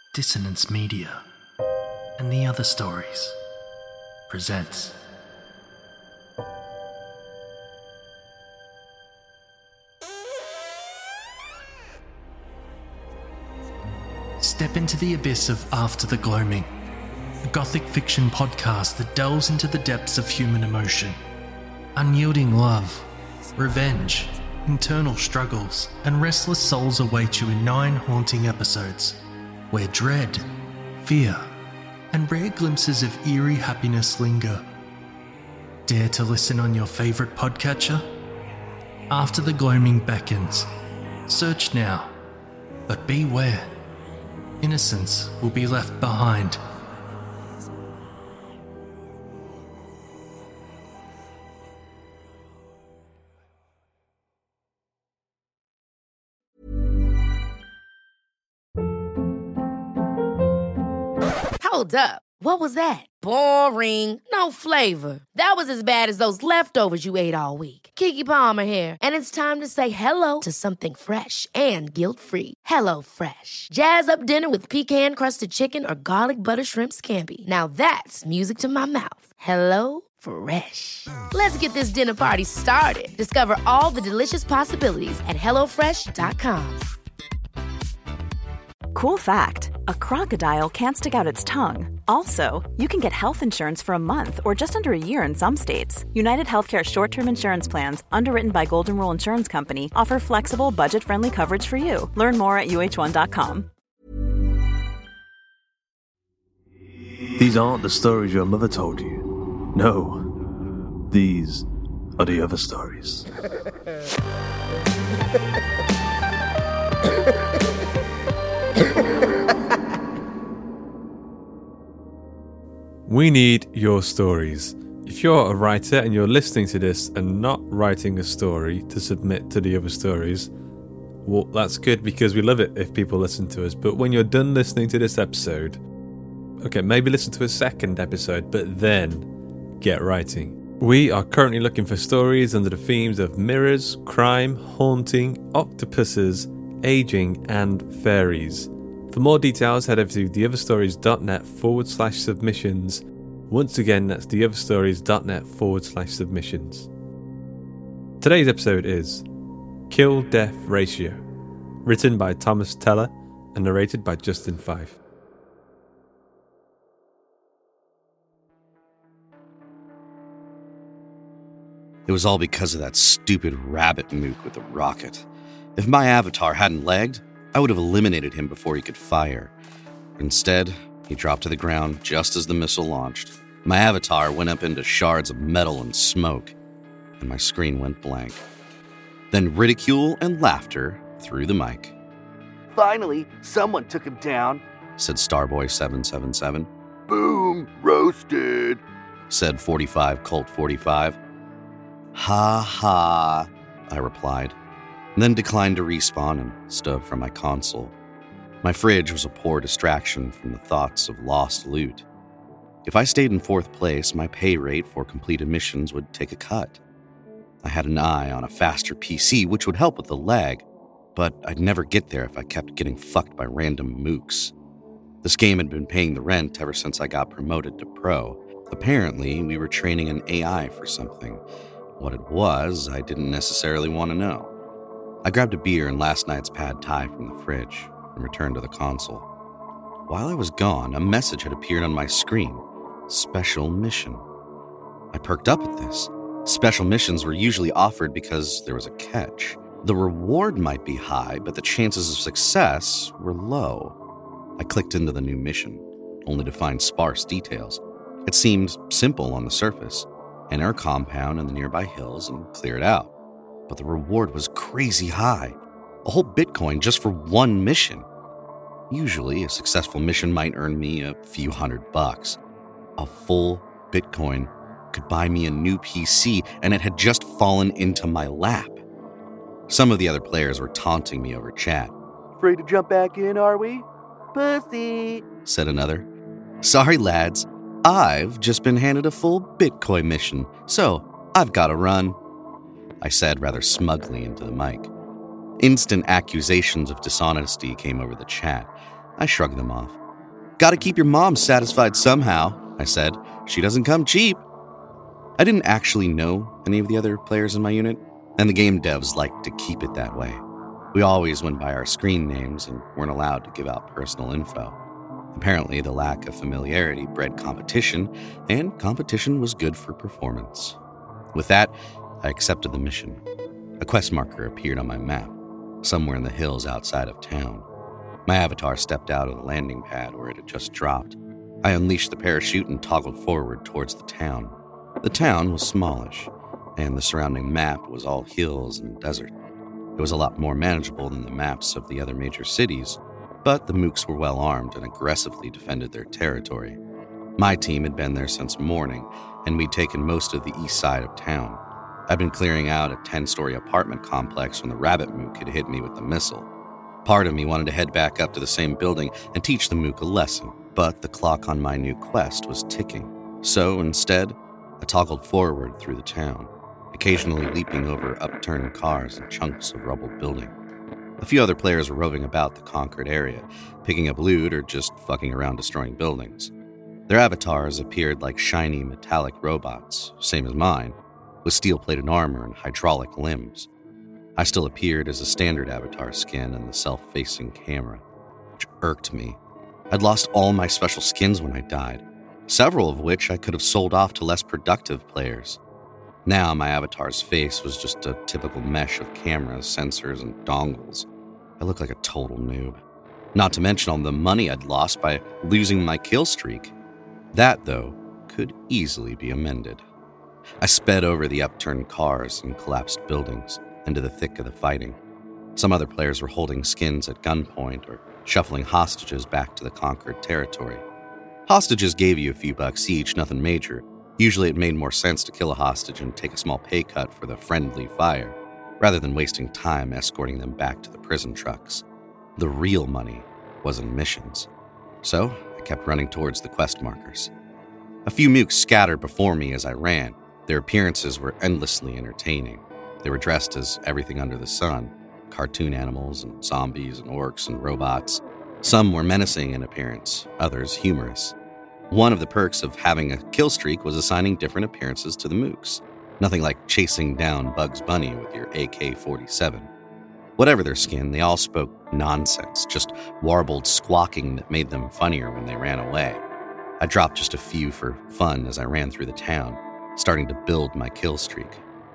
Dissonance Media and the Other Stories presents Step into the abyss of After the Gloaming, a gothic fiction podcast that delves into the depths of human emotion. Unyielding love, revenge, internal struggles, and restless souls await you in 9 haunting episodes, where dread, fear, and rare glimpses of eerie happiness linger. Dare to listen on your favourite podcatcher? After the Gloaming beckons. Search now, but beware. Innocence will be left behind. Hold up. What was that? Boring. No flavor. That was as bad as those leftovers you ate all week. Keke Palmer here, and it's time to say hello to something fresh and guilt-free. Hello Fresh. Jazz up dinner with pecan-crusted chicken or garlic butter shrimp scampi. Now that's music to my mouth. Hello Fresh. Let's get this dinner party started. Discover all the delicious possibilities at hellofresh.com. Cool fact, a crocodile can't stick out its tongue. Also, you can get health insurance for a month or just under a year in some states. United Healthcare short-term insurance plans, underwritten by Golden Rule Insurance Company, offer flexible, budget-friendly coverage for you. Learn more at uh1.com. These aren't the stories your mother told you. No, these are the other stories. We need your stories. If you're a writer and you're listening to this and not writing a story to submit to the other stories, well, that's good because we love it if people listen to us. But when you're done listening to this episode, okay, maybe listen to a second episode, but then get writing. We are currently looking for stories under the themes of mirrors, crime, haunting, octopuses, aging, and fairies. For more details, head over to theotherstories.net/submissions. Once again, that's theotherstories.net/submissions. Today's episode is Kill-Death Ratio, written by Thomas Teller and narrated by Justin Fife. It was all because of that stupid rabbit mook with the rocket. If my avatar hadn't lagged, I would have eliminated him before he could fire. Instead, he dropped to the ground just as the missile launched. My avatar went up into shards of metal and smoke, and my screen went blank. Then ridicule and laughter through the mic. "Finally, someone took him down," said Starboy777. "Boom, roasted," said 45 Colt 45. "Ha ha," I replied, and then declined to respawn and stood from my console. My fridge was a poor distraction from the thoughts of lost loot. If I stayed in 4th place, my pay rate for completed missions would take a cut. I had an eye on a faster PC, which would help with the lag, but I'd never get there if I kept getting fucked by random mooks. This game had been paying the rent ever since I got promoted to pro. Apparently, we were training an AI for something. What it was, I didn't necessarily want to know. I grabbed a beer and last night's pad thai from the fridge and returned to the console. While I was gone, a message had appeared on my screen. Special mission. I perked up at this. Special missions were usually offered because there was a catch. The reward might be high, but the chances of success were low. I clicked into the new mission, only to find sparse details. It seemed simple on the surface. Enter a compound in the nearby hills and clear it out. But the reward was crazy high. A whole Bitcoin just for one mission. Usually, a successful mission might earn me a few $100. A full Bitcoin could buy me a new PC, and it had just fallen into my lap. Some of the other players were taunting me over chat. "Afraid to jump back in, are we? Pussy," said another. "Sorry, lads. I've just been handed a full Bitcoin mission, so I've got to run," I said rather smugly into the mic. Instant accusations of dishonesty came over the chat. I shrugged them off. Gotta keep your mom satisfied somehow, I said. She doesn't come cheap. I didn't actually know any of the other players in my unit, and the game devs liked to keep it that way. We always went by our screen names and weren't allowed to give out personal info. Apparently, the lack of familiarity bred competition, and competition was good for performance. With that, I accepted the mission. A quest marker appeared on my map, somewhere in the hills outside of town. My avatar stepped out of the landing pad where it had just dropped. I unleashed the parachute and toggled forward towards the town. The town was smallish, and the surrounding map was all hills and desert. It was a lot more manageable than the maps of the other major cities, but the mooks were well armed and aggressively defended their territory. My team had been there since morning, and we'd taken most of the east side of town. I'd been clearing out a 10-story apartment complex when the rabbit mook had hit me with the missile. Part of me wanted to head back up to the same building and teach the mook a lesson, but the clock on my new quest was ticking. So instead, I toggled forward through the town, occasionally leaping over upturned cars and chunks of rubbled building. A few other players were roving about the conquered area, picking up loot or just fucking around destroying buildings. Their avatars appeared like shiny metallic robots, same as mine, with steel-plated armor and hydraulic limbs. I still appeared as a standard avatar skin and the self-facing camera, which irked me. I'd lost all my special skins when I died, several of which I could have sold off to less productive players. Now my avatar's face was just a typical mesh of cameras, sensors, and dongles. I looked like a total noob. Not to mention all the money I'd lost by losing my kill streak. That, though, could easily be amended. I sped over the upturned cars and collapsed buildings into the thick of the fighting. Some other players were holding skins at gunpoint or shuffling hostages back to the conquered territory. Hostages gave you a few bucks each, nothing major. Usually it made more sense to kill a hostage and take a small pay cut for the friendly fire, rather than wasting time escorting them back to the prison trucks. The real money was in missions. So I kept running towards the quest markers. A few mooks scattered before me as I ran. Their appearances were endlessly entertaining. They were dressed as everything under the sun, cartoon animals and zombies and orcs and robots. Some were menacing in appearance, others humorous. One of the perks of having a kill streak was assigning different appearances to the mooks. Nothing like chasing down Bugs Bunny with your AK-47. Whatever their skin, they all spoke nonsense, just warbled squawking that made them funnier when they ran away. I dropped just a few for fun as I ran through the town, starting to build my kill streak.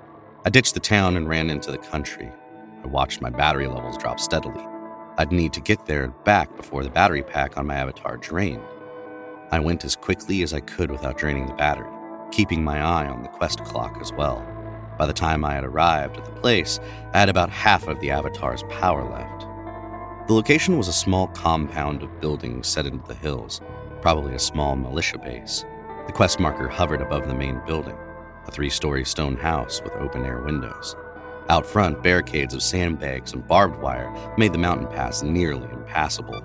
I ditched the town and ran into the country. I watched my battery levels drop steadily. I'd need to get there and back before the battery pack on my avatar drained. I went as quickly as I could without draining the battery, keeping my eye on the quest clock as well. By the time I had arrived at the place, I had about half of the avatar's power left. The location was a small compound of buildings set into the hills, probably a small militia base. The quest marker hovered above the main building, a 3-story stone house with open-air windows. Out front, barricades of sandbags and barbed wire made the mountain pass nearly impassable.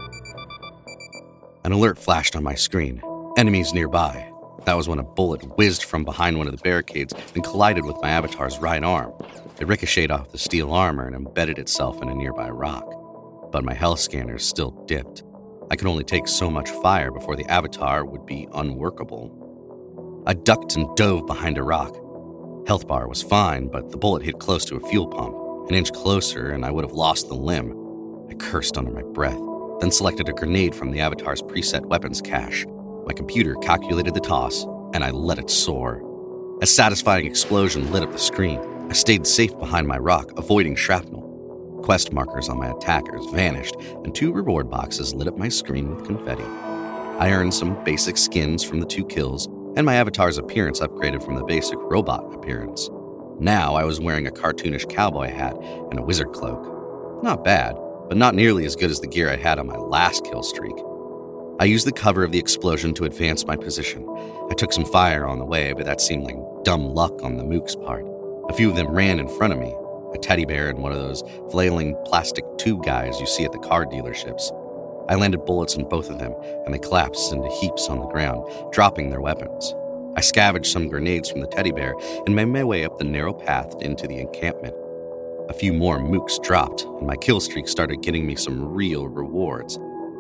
An alert flashed on my screen. Enemies nearby. That was when a bullet whizzed from behind one of the barricades and collided with my avatar's right arm. It ricocheted off the steel armor and embedded itself in a nearby rock. But my health scanners still dipped. I could only take so much fire before the avatar would be unworkable. I ducked and dove behind a rock. Health bar was fine, but the bullet hit close to a fuel pump. An inch closer and I would have lost the limb. I cursed under my breath, then selected a grenade from the avatar's preset weapons cache. My computer calculated the toss, and I let it soar. A satisfying explosion lit up the screen. I stayed safe behind my rock, avoiding shrapnel. Quest markers on my attackers vanished, and 2 reward boxes lit up my screen with confetti. I earned some basic skins from the 2 kills, and my avatar's appearance upgraded from the basic robot appearance. Now I was wearing a cartoonish cowboy hat and a wizard cloak. Not bad, but not nearly as good as the gear I had on my last kill streak. I used the cover of the explosion to advance my position. I took some fire on the way, but that seemed like dumb luck on the mook's part. A few of them ran in front of me, a teddy bear and one of those flailing plastic tube guys you see at the car dealerships. I landed bullets in both of them, and they collapsed into heaps on the ground, dropping their weapons. I scavenged some grenades from the teddy bear and made my way up the narrow path into the encampment. A few more mooks dropped, and my kill streak started getting me some real rewards.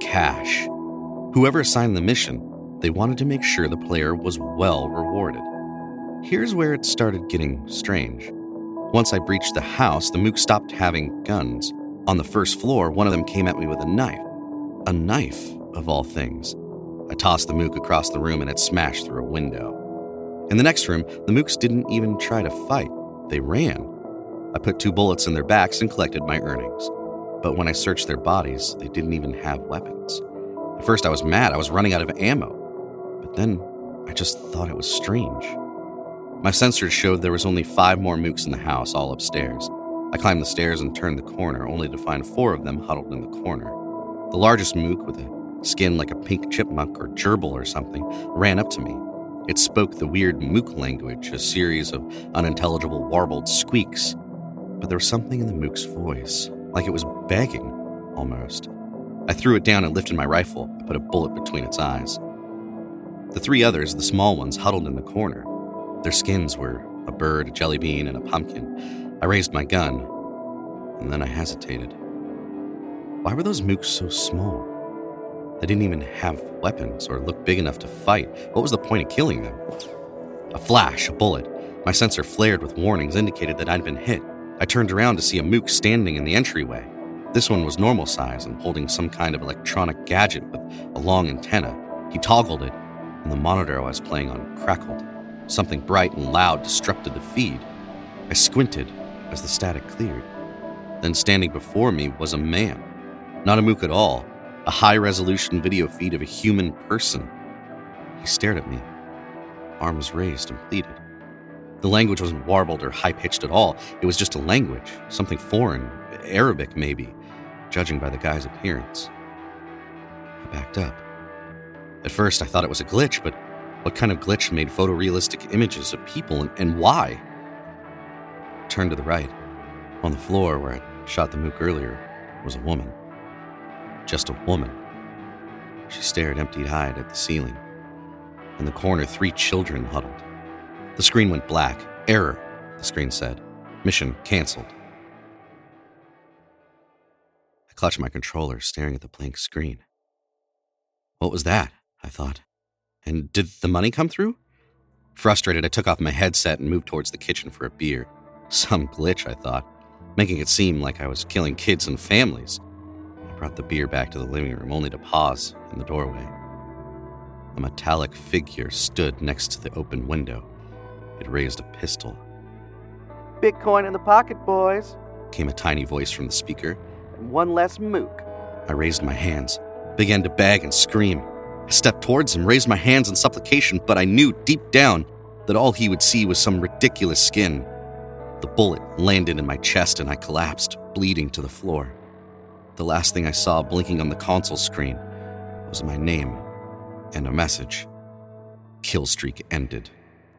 cash. Whoever assigned the mission, they wanted to make sure the player was well rewarded. Here's where it started getting strange. Once I breached the house, the mooks stopped having guns. On the first floor, one of them came at me with a knife. A knife, of all things. I tossed the mook across the room and it smashed through a window. In the next room, the mooks didn't even try to fight. They ran. I put 2 bullets in their backs and collected my earnings. But when I searched their bodies, they didn't even have weapons. At first I was mad. I was running out of ammo. But then I just thought it was strange. My sensors showed there was only 5 more mooks in the house, all upstairs. I climbed the stairs and turned the corner, only to find 4 of them huddled in the corner. The largest mook, with a skin like a pink chipmunk or gerbil or something, ran up to me. It spoke the weird mook language, a series of unintelligible warbled squeaks. But there was something in the mook's voice, like it was begging, almost. I threw it down and lifted my rifle. I put a bullet between its eyes. The 3 others, the small ones, huddled in the corner. Their skins were a bird, a jelly bean, and a pumpkin. I raised my gun, and then I hesitated. Why were those mooks so small? They didn't even have weapons or look big enough to fight. What was the point of killing them? A flash, a bullet. My sensor flared with warnings, indicated that I'd been hit. I turned around to see a mook standing in the entryway. This one was normal size and holding some kind of electronic gadget with a long antenna. He toggled it, and the monitor I was playing on crackled. Something bright and loud disrupted the feed. I squinted as the static cleared. Then standing before me was a man. Not a mook at all. A high-resolution video feed of a human person. He stared at me, arms raised and pleaded. The language wasn't warbled or high-pitched at all. It was just a language, something foreign, Arabic maybe, judging by the guy's appearance. I backed up. At first, I thought it was a glitch, but what kind of glitch made photorealistic images of people, and why? I turned to the right. On the floor where I shot the mook earlier was a woman. Just a woman. She stared empty-eyed at the ceiling. In the corner, 3 children huddled. The screen went black. Error, the screen said. Mission canceled. I clutched my controller, staring at the blank screen. What was that? I thought. And did the money come through? Frustrated, I took off my headset and moved towards the kitchen for a beer. Some glitch, I thought, making it seem like I was killing kids and families. I brought the beer back to the living room, only to pause in the doorway. A metallic figure stood next to the open window. It raised a pistol. Bitcoin in the pocket, boys. Came a tiny voice from the speaker. And 1 less mook. I raised my hands, began to beg and scream. I stepped towards him, raised my hands in supplication, but I knew deep down that all he would see was some ridiculous skin. The bullet landed in my chest and I collapsed, bleeding to the floor. The last thing I saw blinking on the console screen was my name and a message. Kill streak ended.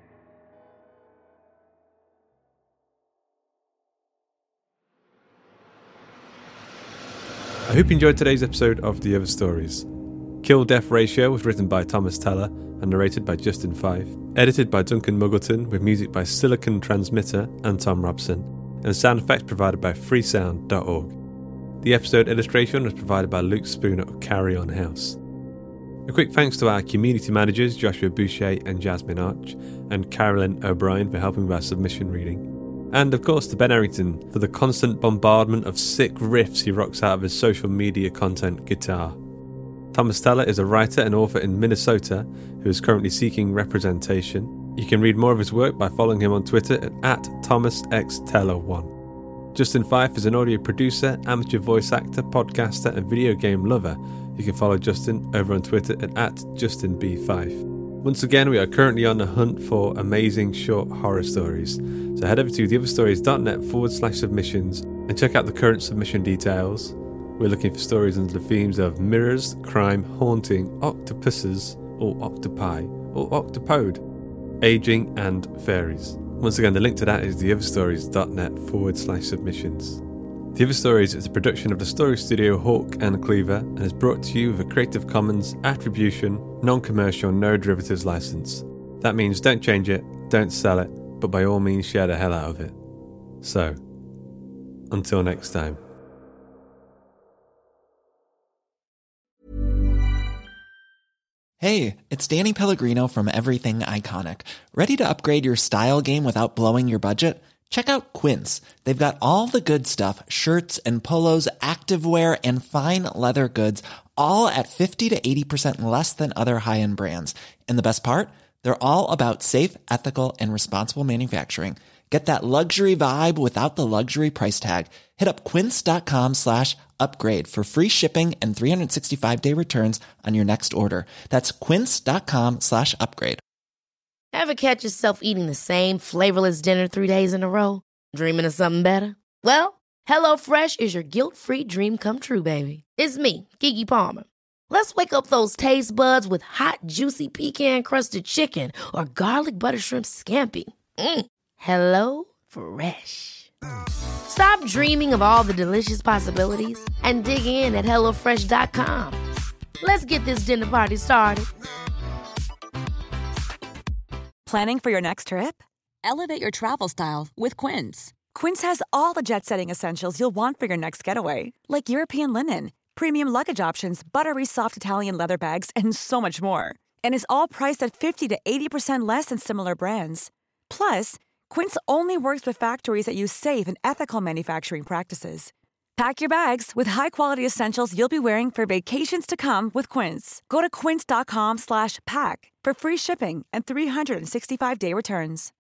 I hope you enjoyed today's episode of The Other Stories. Kill-Death Ratio was written by Thomas Teller and narrated by Justin Fife. Edited by Duncan Muggleton with music by Silicon Transmitter and Tom Robson. And sound effects provided by freesound.org. The episode illustration was provided by Luke Spooner of Carry On House. A quick thanks to our community managers Joshua Boucher and Jasmine Arch, and Carolyn O'Brien for helping with our submission reading. And of course to Ben Errington for the constant bombardment of sick riffs he rocks out of his social media content guitar. Thomas Teller is a writer and author in Minnesota who is currently seeking representation. You can read more of his work by following him on Twitter at ThomasXTeller1. Justin Fife is an audio producer, amateur voice actor, podcaster and video game lover. You can follow Justin over on Twitter at JustinB5. Once again, we are currently on the hunt for amazing short horror stories. So head over to theotherstories.net/submissions and check out the current submission details. We're looking for stories under the themes of mirrors, crime, haunting, octopuses or octopi or octopode, aging and fairies. Once again, the link to that is theotherstories.net/submissions. The Other Stories is a production of the Story Studio Hawk and Cleaver and is brought to you with a Creative Commons Attribution, Non-Commercial, No Derivatives license. That means don't change it, don't sell it, but by all means share the hell out of it. So, until next time. Hey, it's Danny Pellegrino from Everything Iconic. Ready to upgrade your style game without blowing your budget? Check out Quince. They've got all the good stuff, shirts and polos, activewear, and fine leather goods, all at 50 to 80% less than other high-end brands. And the best part? They're all about safe, ethical, and responsible manufacturing. Get that luxury vibe without the luxury price tag. Hit up quince.com/upgrade for free shipping and 365-day returns on your next order. That's quince.com/upgrade. Ever catch yourself eating the same flavorless dinner 3 days in a row? Dreaming of something better? Well, HelloFresh is your guilt-free dream come true, baby. It's me, Keke Palmer. Let's wake up those taste buds with hot, juicy pecan-crusted chicken or garlic butter shrimp scampi. Hello Fresh. Stop dreaming of all the delicious possibilities and dig in at HelloFresh.com. Let's get this dinner party started. Planning for your next trip? Elevate your travel style with Quince. Quince has all the jet-setting essentials you'll want for your next getaway, like European linen, premium luggage options, buttery soft Italian leather bags, and so much more. And is all priced at 50 to 80% less than similar brands. Plus, Quince only works with factories that use safe and ethical manufacturing practices. Pack your bags with high-quality essentials you'll be wearing for vacations to come with Quince. Go to quince.com/pack for free shipping and 365-day returns.